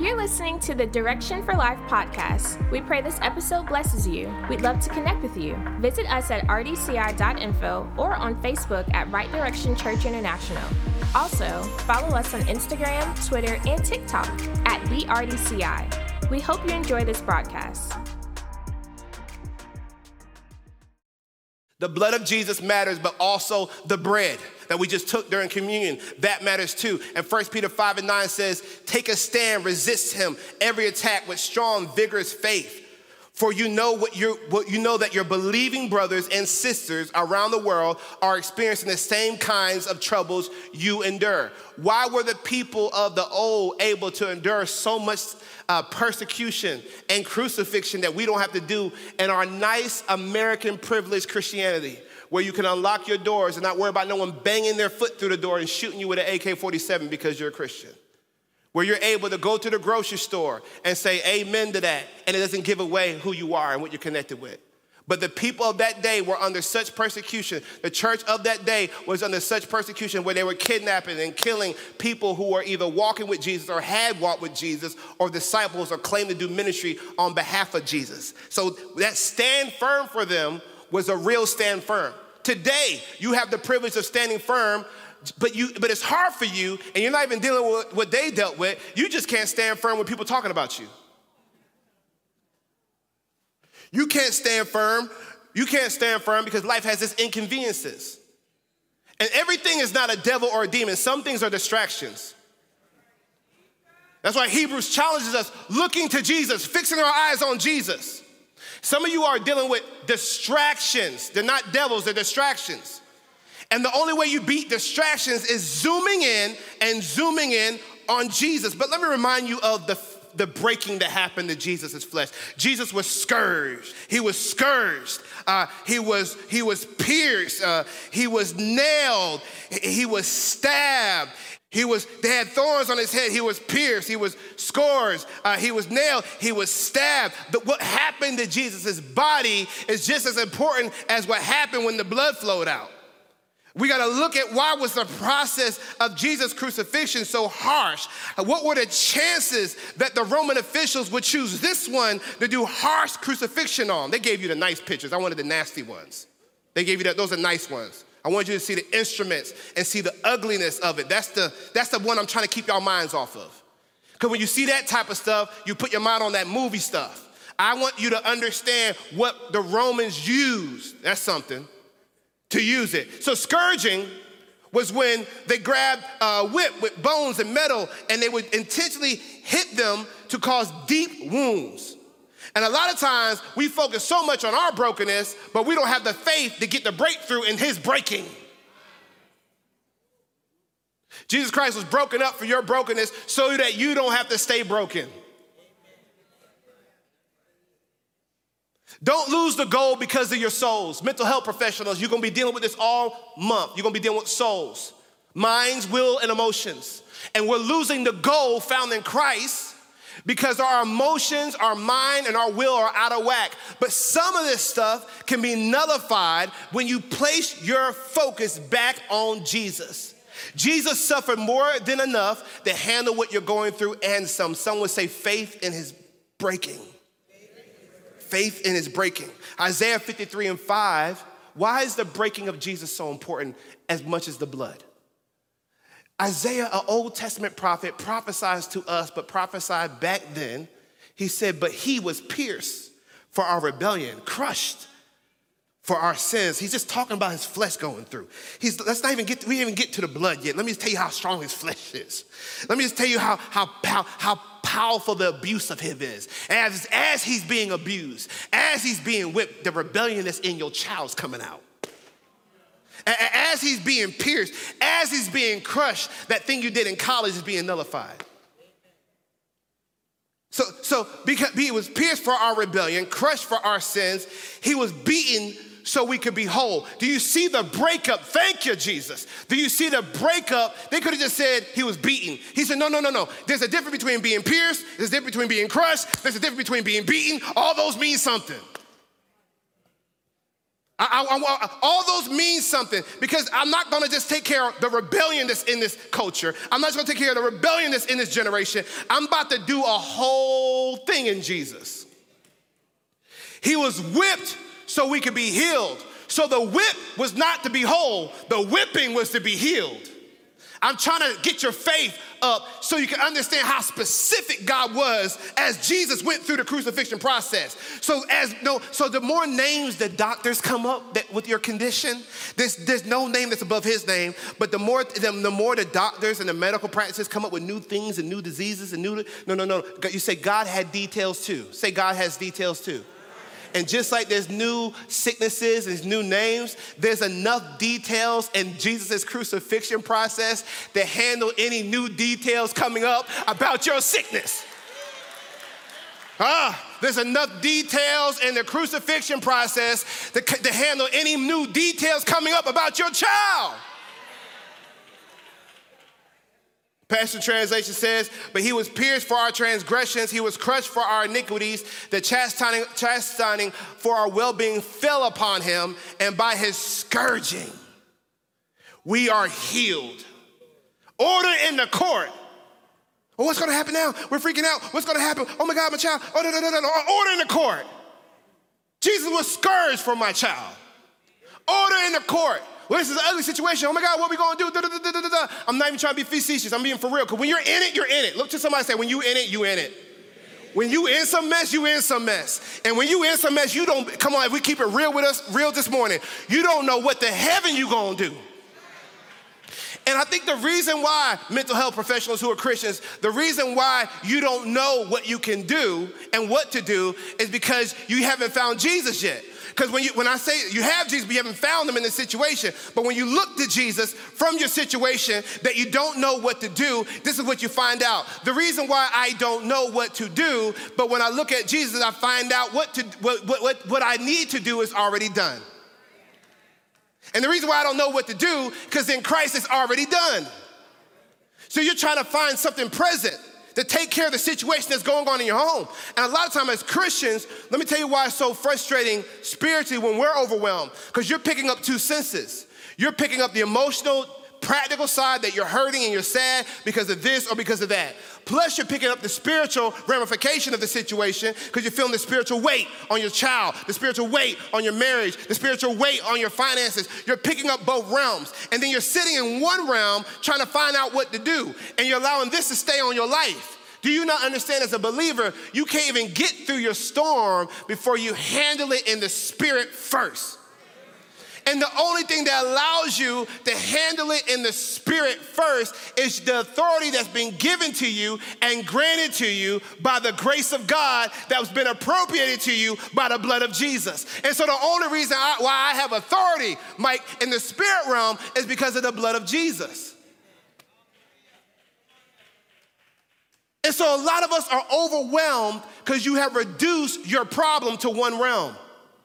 You're listening to the Direction for Life podcast. We pray this episode blesses you. We'd love to connect with you. Visit us at rdci.info or on Facebook at Right Direction Church International. Also, follow us on Instagram, Twitter, and TikTok at the RDCI. We hope you enjoy this broadcast. The blood of Jesus matters, but also the bread that we just took during communion, that matters too. And 1 Peter 5:9 says, take a stand, resist him, every attack with strong, vigorous faith. For you know that your believing brothers and sisters around the world are experiencing the same kinds of troubles you endure. Why were the people of the old able to endure so much persecution and crucifixion that we don't have to do in our nice American privileged Christianity, where you can unlock your doors and not worry about no one banging their foot through the door and shooting you with an AK-47 because you're a Christian? Where you're able to go to the grocery store and say amen to that, and it doesn't give away who you are and what you're connected with. But the people of that day were under such persecution. The church of that day was under such persecution where they were kidnapping and killing people who were either walking with Jesus or had walked with Jesus or disciples or claimed to do ministry on behalf of Jesus. So that stand firm for them was a real stand firm. Today, you have the privilege of standing firm, but it's hard for you, and you're not even dealing with what they dealt with. You just can't stand firm with people talking about you. You can't stand firm. You can't stand firm because life has its inconveniences. And everything is not a devil or a demon. Some things are distractions. That's why Hebrews challenges us looking to Jesus, fixing our eyes on Jesus. Some of you are dealing with distractions. They're not devils, they're distractions. And the only way you beat distractions is zooming in on Jesus. But let me remind you of the breaking that happened to Jesus' flesh. Jesus was scourged. He was scourged. He was pierced. He was nailed. He was stabbed. They had thorns on his head. He was pierced. He was scourged. He was nailed. He was stabbed. But what happened to Jesus' body is just as important as what happened when the blood flowed out. We got to look at why was the process of Jesus' crucifixion so harsh? What were the chances that the Roman officials would choose this one to do harsh crucifixion on? They gave you the nice pictures. I wanted the nasty ones. They gave you those are nice ones. I want you to see the instruments and see the ugliness of it. That's the one I'm trying to keep y'all minds off of. Because when you see that type of stuff, you put your mind on that movie stuff. I want you to understand what the Romans used. That's something. To use it. So scourging was when they grabbed a whip with bones and metal and they would intentionally hit them to cause deep wounds. And a lot of times we focus so much on our brokenness, but we don't have the faith to get the breakthrough in his breaking. Jesus Christ was broken up for your brokenness so that you don't have to stay broken. Don't lose the goal because of your souls. Mental health professionals, you're going to be dealing with this all month. You're going to be dealing with souls, minds, will, and emotions. And we're losing the goal found in Christ because our emotions, our mind, and our will are out of whack. But some of this stuff can be nullified when you place your focus back on Jesus. Jesus suffered more than enough to handle what you're going through and some. Some would say faith in his breaking. Faith in his breaking. Isaiah 53:5, why is the breaking of Jesus so important as much as the blood? Isaiah, an Old Testament prophet, prophesies to us, but prophesied back then. He said, but he was pierced for our rebellion, crushed for our sins. He's just talking about his flesh going through. We didn't even get to the blood yet. Let me just tell you how strong his flesh is. Let me just tell you how powerful the abuse of him is. As he's being abused, as he's being whipped, the rebellion that's in your child's coming out. As he's being pierced, as he's being crushed, that thing you did in college is being nullified. So because he was pierced for our rebellion, crushed for our sins, he was beaten so we could be whole. Do you see the breakup? Thank you, Jesus. Do you see the breakup? They could have just said he was beaten. He said, no. There's a difference between being pierced. There's a difference between being crushed. There's a difference between being beaten. All those mean something. All those mean something, because I'm not gonna just take care of the rebellion that's in this culture. I'm not just gonna take care of the rebellion that's in this generation. I'm about to do a whole thing in Jesus. He was whipped so we could be healed. So the whip was not to be whole, the whipping was to be healed. I'm trying to get your faith up so you can understand how specific God was as Jesus went through the crucifixion process. So the more names the doctors come up with your condition, there's no name that's above his name, but the more the doctors and the medical practices come up with new things and new diseases and no. You say God had details too. Say God has details too. And just like there's new sicknesses and new names, there's enough details in Jesus' crucifixion process to handle any new details coming up about your sickness. There's enough details in the crucifixion process to handle any new details coming up about your child. Passion Translation says, but he was pierced for our transgressions, he was crushed for our iniquities, the chastening for our well-being fell upon him, and by his scourging, we are healed. Order in the court. Oh, what's gonna happen now? We're freaking out. What's gonna happen? Oh my God, my child. Oh, no. Order in the court. Jesus was scourged for my child. Order in the court. Well, this is an ugly situation. Oh my God, what are we gonna do? I'm not even trying to be facetious. I'm being for real. Because when you're in it, you're in it. Look to somebody and say, when you in it, you in it. When you in some mess, you in some mess. And when you in some mess, you don't, come on, if we keep it real with us, real this morning, you don't know what the heaven you gonna do. And I think the reason why mental health professionals who are Christians, the reason why you don't know what you can do and what to do is because you haven't found Jesus yet. Because when I say you have Jesus, but you haven't found him in this situation. But when you look to Jesus from your situation that you don't know what to do, this is what you find out. The reason why I don't know what to do, but when I look at Jesus, I find out what I need to do is already done. And the reason why I don't know what to do, because in Christ it's already done. So you're trying to find something present to take care of the situation that's going on in your home. And a lot of times as Christians, let me tell you why it's so frustrating spiritually when we're overwhelmed, because you're picking up two senses. You're picking up the emotional, practical side that you're hurting and you're sad because of this or because of that. Plus you're picking up the spiritual ramification of the situation because you're feeling the spiritual weight on your child, the spiritual weight on your marriage, the spiritual weight on your finances. You're picking up both realms. And then you're sitting in one realm trying to find out what to do. And you're allowing this to stay on your life. Do you not understand as a believer, you can't even get through your storm before you handle it in the spirit first. And the only thing that allows you to handle it in the spirit first is the authority that's been given to you and granted to you by the grace of God that's been appropriated to you by the blood of Jesus. And so the only reason why I have authority, Mike, in the spirit realm is because of the blood of Jesus. And so a lot of us are overwhelmed because you have reduced your problem to one realm.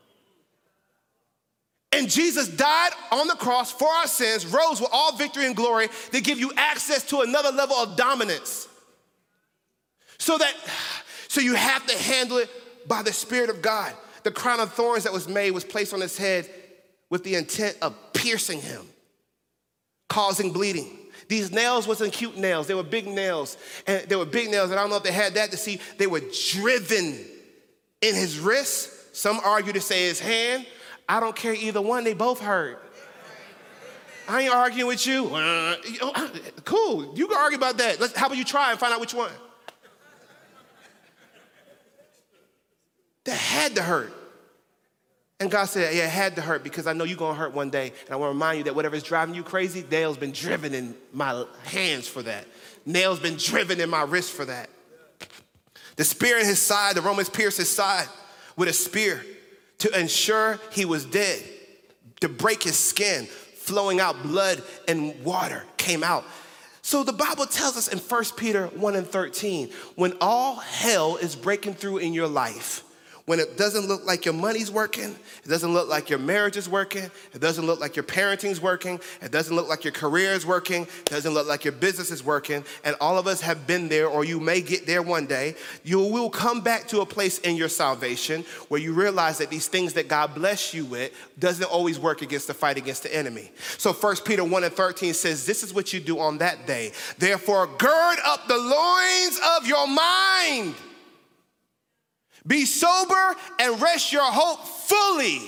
And Jesus died on the cross for our sins, rose with all victory and glory to give you access to another level of dominance. So you have to handle it by the Spirit of God. The crown of thorns that was made was placed on his head with the intent of piercing him, causing bleeding. These nails wasn't cute nails. They were big nails. And I don't know if they had that to see. They were driven in his wrist. Some argue to say his hand. I don't care either one. They both hurt. I ain't arguing with you. Cool. You can argue about that. How about you try and find out which one? That had to hurt. And God said, yeah, it had to hurt because I know you're going to hurt one day. And I want to remind you that whatever's driving you crazy, nails been driven in my hands for that. Nails been driven in my wrist for that. The spear in his side, the Romans pierced his side with a spear to ensure he was dead, to break his skin, flowing out blood and water came out. So the Bible tells us in 1 Peter 1:13, when all hell is breaking through in your life, When it doesn't look like your money's working, it doesn't look like your marriage is working, it doesn't look like your parenting's working, it doesn't look like your career is working, it doesn't look like your business is working, and all of us have been there, or you may get there one day. You will come back to a place in your salvation where you realize that these things that God bless you with doesn't always work against the fight against the enemy. So 1 Peter 1:13 says, this is what you do on that day. Therefore, gird up the loins of your mind. Be sober and rest your hope fully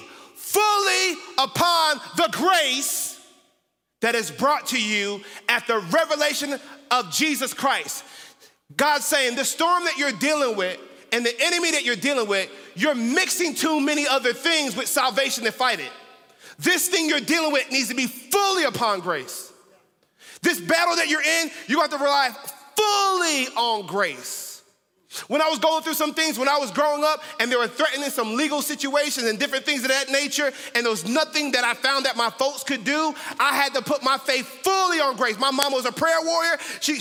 upon the grace that is brought to you at the revelation of Jesus Christ. God's saying the storm that you're dealing with and the enemy that you're dealing with, you're mixing too many other things with salvation to fight it. This thing you're dealing with needs to be fully upon grace. This battle that you're in, you have to rely fully on grace. When I was going through some things when I was growing up and they were threatening some legal situations and different things of that nature, and there was nothing that I found that my folks could do, I had to put my faith fully on grace. My mama was a prayer warrior.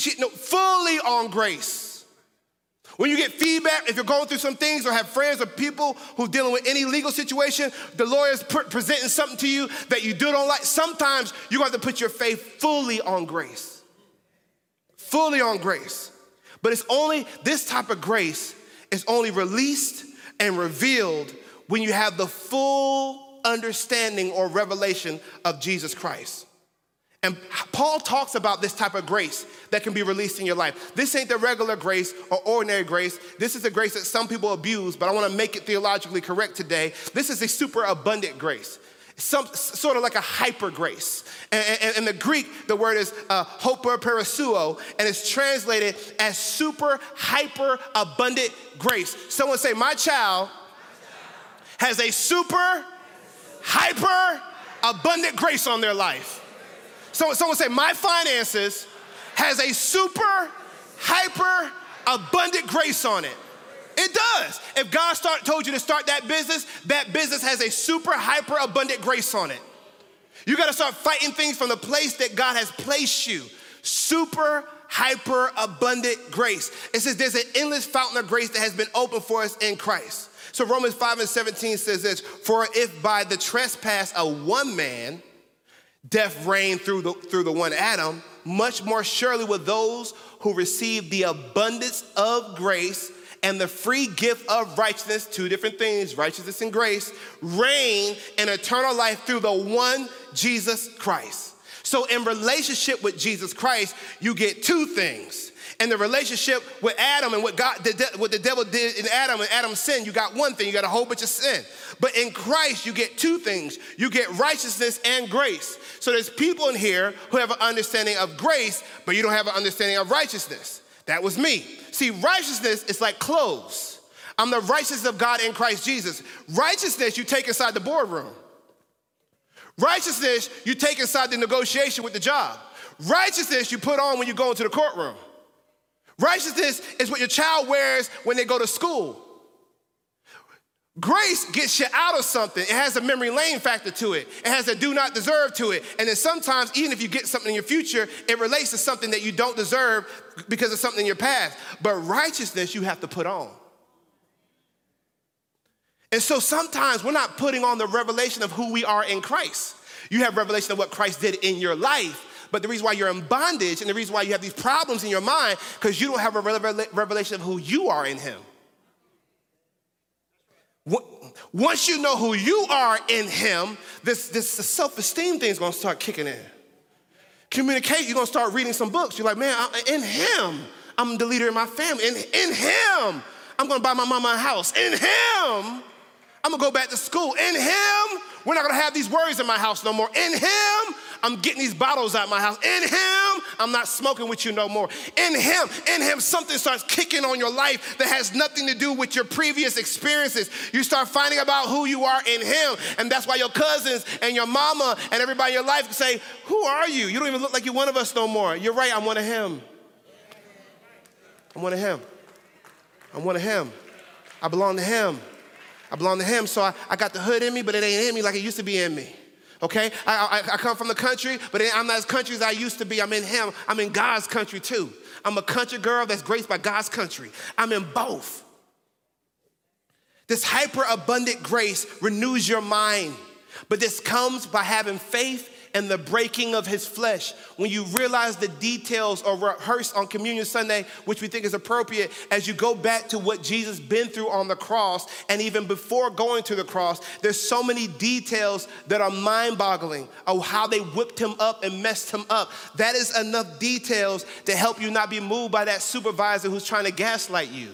Fully on grace. When you get feedback, if you're going through some things or have friends or people who are dealing with any legal situation, the lawyer's presenting something to you that you don't like, sometimes you have to put your faith fully on grace. Fully on grace. But it's only, this type of grace is only released and revealed when you have the full understanding or revelation of Jesus Christ. And Paul talks about this type of grace that can be released in your life. This ain't the regular grace or ordinary grace. This is a grace that some people abuse, but I want to make it theologically correct today. This is a super abundant grace. Sort of like a hyper grace. And in the Greek, the word is hoperperisuo, and it's translated as super, hyper, abundant grace. Someone say, my child has a super, hyper, abundant grace on their life. Someone say, my finances has a super, hyper, abundant grace on it. It does. If God told you to start that business has a super, hyper, abundant grace on it. You got to start fighting things from the place that God has placed you. Super, hyper, abundant grace. It says there's an endless fountain of grace that has been opened for us in Christ. So Romans 5:17 says this, for if by the trespass of one man, death reigned through the one Adam, much more surely will those who receive the abundance of grace and the free gift of righteousness, two different things, righteousness and grace, reign in eternal life through the one Jesus Christ. So in relationship with Jesus Christ, you get two things. In the relationship with Adam and what the devil did in Adam and Adam's sin, you got one thing, you got a whole bunch of sin. But in Christ, you get two things. You get righteousness and grace. So there's people in here who have an understanding of grace, but you don't have an understanding of righteousness. That was me. See, righteousness is like clothes. I'm the righteousness of God in Christ Jesus. Righteousness you take inside the boardroom. Righteousness you take inside the negotiation with the job. Righteousness you put on when you go into the courtroom. Righteousness is what your child wears when they go to school. Grace gets you out of something. It has a memory lane factor to it. It has a do not deserve to it. And then sometimes, even if you get something in your future, it relates to something that you don't deserve because of something in your past. But righteousness you have to put on. And so sometimes we're not putting on the revelation of who we are in Christ. You have revelation of what Christ did in your life, but the reason why you're in bondage and the reason why you have these problems in your mind, because you don't have a revelation of who you are in him. Once you know who you are in him, this self-esteem thing is going to start kicking in. Communicate, you're going to start reading some books. You're like, man, in him, I'm the leader in my family. In him, I'm going to buy my mama a house. In him, I'm going to go back to school. In him, we're not going to have these worries in my house no more. In him, I'm getting these bottles out of my house. In him, I'm not smoking with you no more. In him, something starts kicking on your life that has nothing to do with your previous experiences. You start finding about who you are in him. And that's why your cousins and your mama and everybody in your life say, who are you? You don't even look like you're one of us no more. You're right, I'm one of him. I'm one of him. I'm one of him. I belong to him. I belong to him, so I got the hood in me, but it ain't in me like it used to be in me. Okay? I come from the country, but I'm not as country as I used to be. I'm in him. I'm in God's country too. I'm a country girl that's graced by God's country. I'm in both. This hyper-abundant grace renews your mind, but this comes by having faith in the breaking of his flesh. When you realize the details or rehearse on Communion Sunday, which we think is appropriate, as you go back to what Jesus been through on the cross, and even before going to the cross, there's so many details that are mind-boggling of how they whipped him up and messed him up. That is enough details to help you not be moved by that supervisor who's trying to gaslight you,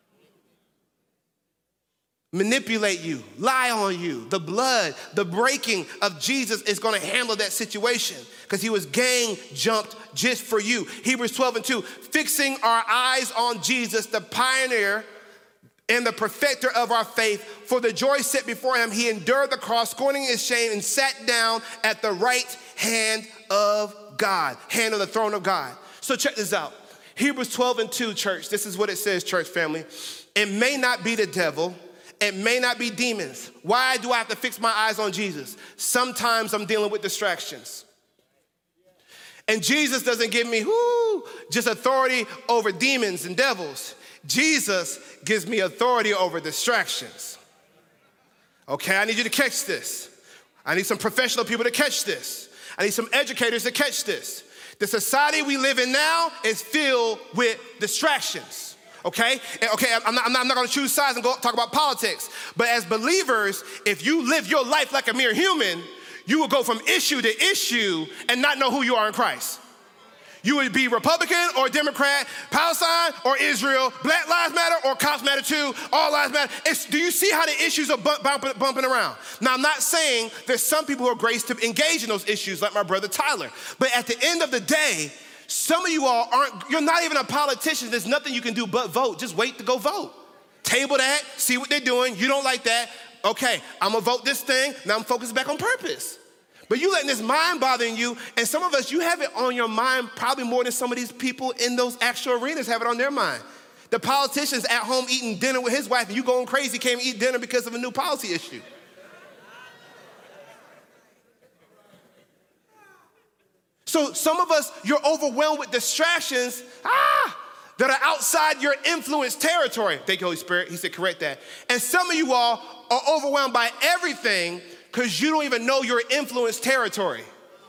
manipulate you, lie on you. The blood, the breaking of Jesus is going to handle that situation because he was gang jumped just for you. Hebrews 12:2, fixing our eyes on Jesus, the pioneer and the perfecter of our faith. For the joy set before him, he endured the cross, scorning his shame, and sat down at the right hand of God, hand of the throne of God. So check this out. Hebrews 12:2, church, this is what it says, church family. It may not be the devil. It may not be demons. Why do I have to fix my eyes on Jesus? Sometimes I'm dealing with distractions. And Jesus doesn't give me just authority over demons and devils. Jesus gives me authority over distractions. Okay, I need you to catch this. I need some professional people to catch this. I need some educators to catch this. The society we live in now is filled with distractions. Okay, I'm not going to choose sides and go talk about politics. But as believers, if you live your life like a mere human, you will go from issue to issue and not know who you are in Christ. You would be Republican or Democrat, Palestine or Israel, Black Lives Matter or Cops Matter too, All Lives Matter. Do you see how the issues are bumping around? Now, I'm not saying there's some people who are graced to engage in those issues like my brother Tyler. But at the end of the day, some of you all you're not even a politician. There's nothing you can do but vote. Just wait to go vote. Table that, see what they're doing. You don't like that. Okay, I'm gonna vote this thing. Now I'm focused back on purpose. But you letting this mind bothering you, and some of us, you have it on your mind probably more than some of these people in those actual arenas have it on their mind. The politician's at home eating dinner with his wife, and you going crazy, can't eat dinner because of a new policy issue. So some of us, you're overwhelmed with distractions that are outside your influence territory. Thank you, Holy Spirit. He said, correct that. And some of you all are overwhelmed by everything because you don't even know your influence territory.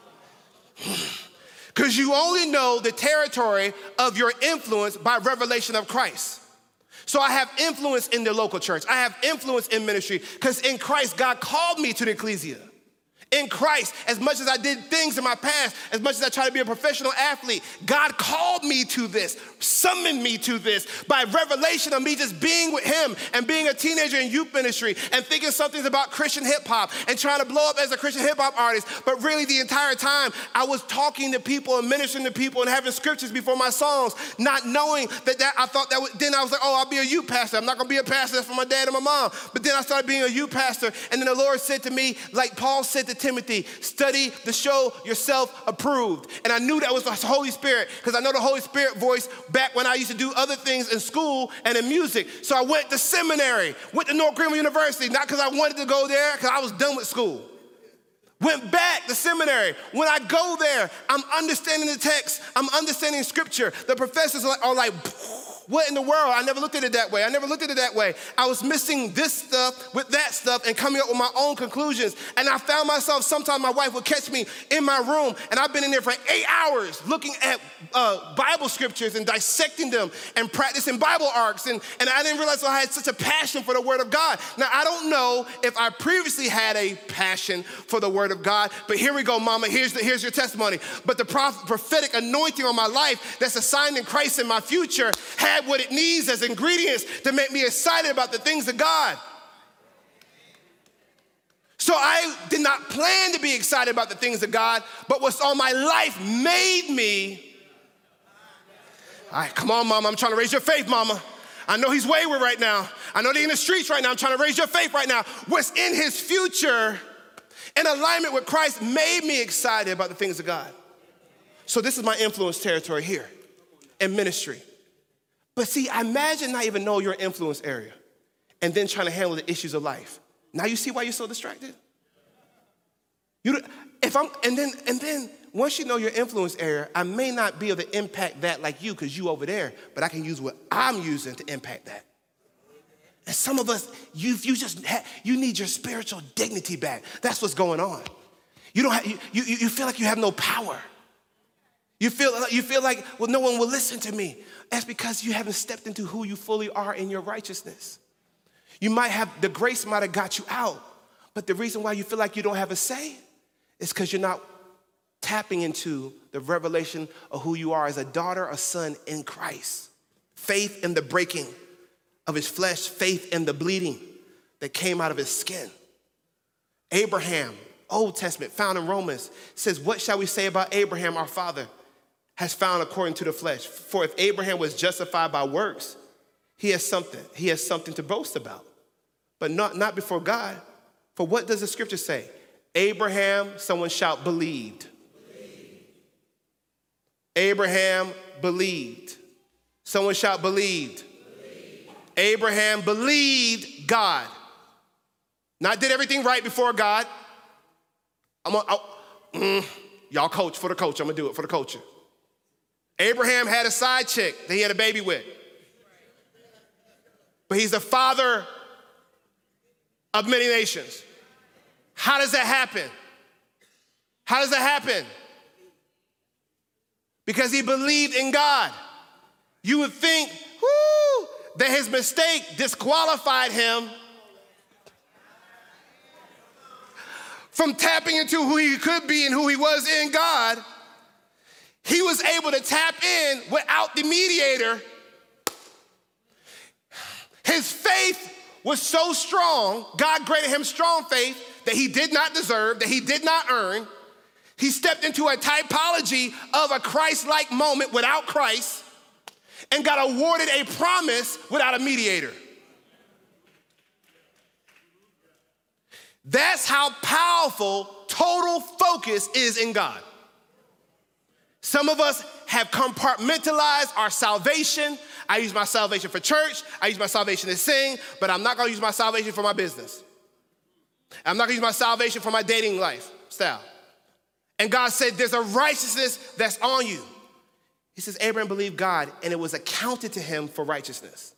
Because you only know the territory of your influence by revelation of Christ. So I have influence in the local church. I have influence in ministry because in Christ, God called me to the ecclesia. In Christ, as much as I did things in my past, as much as I tried to be a professional athlete, God called me to this, summoned me to this by revelation of me just being with him and being a teenager in youth ministry and thinking something's about Christian hip hop and trying to blow up as a Christian hip hop artist. But really the entire time I was talking to people and ministering to people and having scriptures before my songs, not knowing that I thought that then I was like, oh, I'll be a youth pastor. I'm not gonna be a pastor for my dad and my mom. But then I started being a youth pastor, and then the Lord said to me, like Paul said to Timothy, study to show yourself approved. And I knew that was the Holy Spirit because I know the Holy Spirit voice back when I used to do other things in school and in music. So I went to seminary, went to North Greenville University, not because I wanted to go there, because I was done with school. Went back to seminary. When I go there, I'm understanding the text. I'm understanding scripture. The professors are like, what in the world? I never looked at it that way. I was missing this stuff with that stuff and coming up with my own conclusions. And I found myself, sometimes my wife would catch me in my room, and I've been in there for 8 hours looking at Bible scriptures and dissecting them and practicing Bible arcs. And I didn't realize I had such a passion for the Word of God. Now, I don't know if I previously had a passion for the Word of God, but here we go, Mama. Here's your testimony. But the prophetic anointing on my life that's assigned in Christ in my future had what it needs as ingredients to make me excited about the things of God. So I did not plan to be excited about the things of God, but what's on my life made me. All right, come on, Mama. I'm trying to raise your faith, Mama. I know he's wayward right now. I know they're in the streets right now. I'm trying to raise your faith right now. What's in his future in alignment with Christ made me excited about the things of God. So this is my influence territory here in ministry. But see, I imagine not even know your influence area and then trying to handle the issues of life. Now you see why you're so distracted? And then once you know your influence area, I may not be able to impact that like you because you over there, but I can use what I'm using to impact that. And some of us, you need your spiritual dignity back. That's what's going on. You feel like you have no power. You feel like, well, no one will listen to me. That's because you haven't stepped into who you fully are in your righteousness. The grace might have got you out, but the reason why you feel like you don't have a say is because you're not tapping into the revelation of who you are as a daughter or son in Christ. Faith in the breaking of his flesh, faith in the bleeding that came out of his skin. Abraham, Old Testament, found in Romans, says, what shall we say about Abraham, our father, has found according to the flesh? For if Abraham was justified by works, he has something to boast about, but not before God. For what does the scripture say? Abraham, someone shout, believed. Abraham believed. Someone shout, believed. Abraham believed God. Not did everything right before God. Y'all coach for the coach. I'm gonna do it for the culture. Abraham had a side chick that he had a baby with. But he's the father of many nations. How does that happen? How does that happen? Because he believed in God. You would think, that his mistake disqualified him from tapping into who he could be and who he was in God. He was able to tap in without the mediator. His faith was so strong, God granted him strong faith that he did not deserve, that he did not earn. He stepped into a typology of a Christ-like moment without Christ and got awarded a promise without a mediator. That's how powerful total focus is in God. Some of us have compartmentalized our salvation. I use my salvation for church. I use my salvation to sing, but I'm not gonna use my salvation for my business. I'm not gonna use my salvation for my dating lifestyle. And God said, there's a righteousness that's on you. He says, Abraham believed God, and it was accounted to him for righteousness.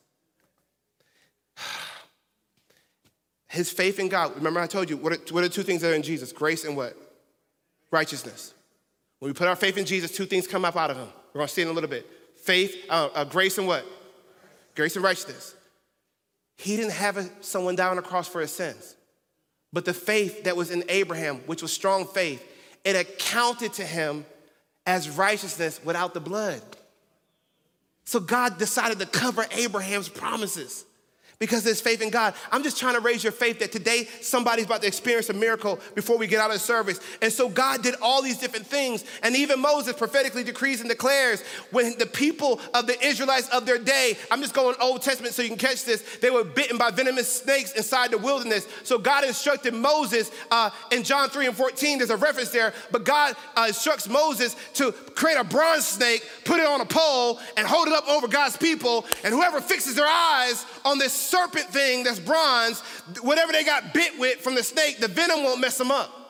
His faith in God. Remember I told you, what are two things that are in Jesus? Grace and what? Righteousness. When we put our faith in Jesus, two things come up out of him. We're gonna see in a little bit. Faith, grace and what? Grace and righteousness. He didn't have someone die on the cross for his sins. But the faith that was in Abraham, which was strong faith, it accounted to him as righteousness without the blood. So God decided to cover Abraham's promises because of his faith in God. I'm just trying to raise your faith that today somebody's about to experience a miracle before we get out of the service. And so God did all these different things. And even Moses prophetically decrees and declares when the people of the Israelites of their day, I'm just going Old Testament so you can catch this, they were bitten by venomous snakes inside the wilderness. So God instructed Moses in John 3 and 14, there's a reference there, but God instructs Moses to create a bronze snake, put it on a pole, and hold it up over God's people. And whoever fixes their eyes on this serpent thing that's bronze, whatever they got bit with from the snake, the venom won't mess them up.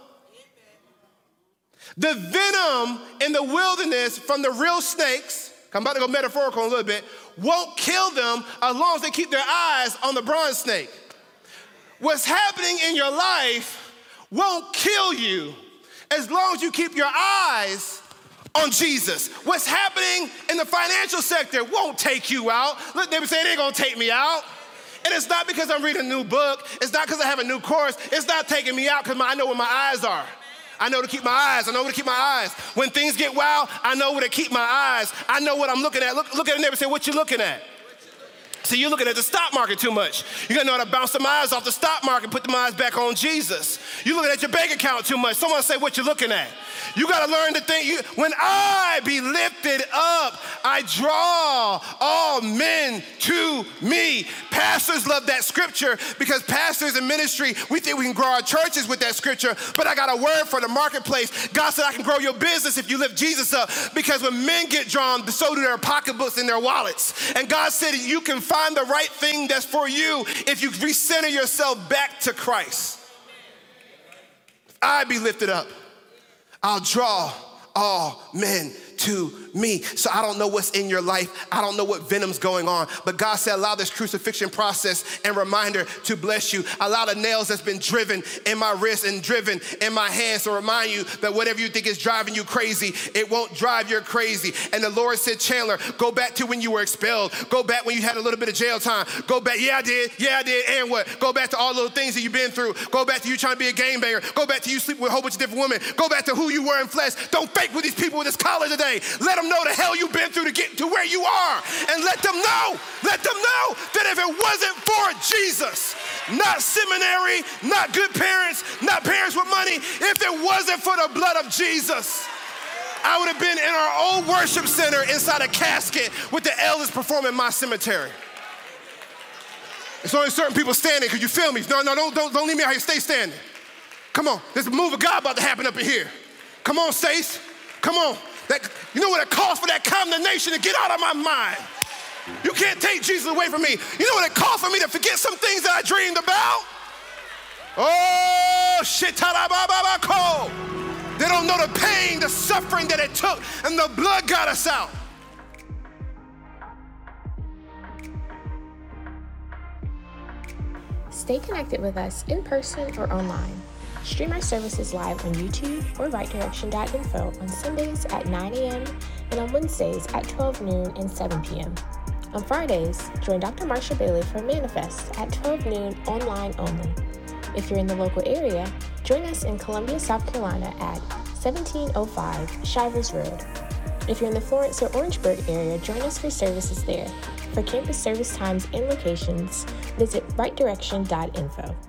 The venom in the wilderness from the real snakes, I'm about to go metaphorical a little bit, won't kill them as long as they keep their eyes on the bronze snake. What's happening in your life won't kill you as long as you keep your eyes on Jesus. What's happening in the financial sector won't take you out. Look, they would say, it ain't gonna take me out. And it's not because I'm reading a new book. It's not because I have a new course. It's not taking me out because I know where my eyes are. I know to keep my eyes. I know where to keep my eyes. When things get wild, I know where to keep my eyes. I know what I'm looking at. Look at the neighbor and say, what you looking at? See, you're looking at the stock market too much. You gotta know how to bounce them eyes off the stock market, put them eyes back on Jesus. You're looking at your bank account too much. Someone say, what you looking at? You gotta learn to think, when I be lifted up, I draw all men to me. Pastors love that scripture because pastors in ministry, we think we can grow our churches with that scripture, but I got a word for the marketplace. God said I can grow your business if you lift Jesus up, because when men get drawn, so do their pocketbooks and their wallets. And God said you can find the right thing that's for you if you recenter yourself back to Christ. If I be lifted up, I'll draw all men to me. So I don't know what's in your life. I don't know what venom's going on. But God said, allow this crucifixion process and reminder to bless you. Allow the nails that's been driven in my wrist and driven in my hands to remind you that whatever you think is driving you crazy, it won't drive you crazy. And the Lord said, Chandler, go back to when you were expelled. Go back when you had a little bit of jail time. Go back, yeah, I did, and what? Go back to all those things that you've been through. Go back to you trying to be a gangbanger. Go back to you sleeping with a whole bunch of different women. Go back to who you were in flesh. Don't fake with these people with this collar today. Let them know the hell you've been through to get to where you are. And let them know that if it wasn't for Jesus, not seminary, not good parents, not parents with money, if it wasn't for the blood of Jesus, I would have been in our old worship center inside a casket with the elders performing my cemetery. It's only certain people standing because you feel me. No, don't leave me out here. Stay standing. Come on, there's a move of God about to happen up in here. Come on, Stace. Come on. You know what it costs for that condemnation to get out of my mind? You can't take Jesus away from me. You know what it costs for me to forget some things that I dreamed about? Oh, shit. They don't know the pain, the suffering that it took, and the blood got us out. Stay connected with us in person or online. Stream our services live on YouTube or rightdirection.info on Sundays at 9 a.m. and on Wednesdays at 12 noon and 7 p.m. On Fridays, join Dr. Marsha Bailey for Manifest at 12 noon online only. If you're in the local area, join us in Columbia, South Carolina at 1705 Shivers Road. If you're in the Florence or Orangeburg area, join us for services there. For campus service times and locations, visit rightdirection.info.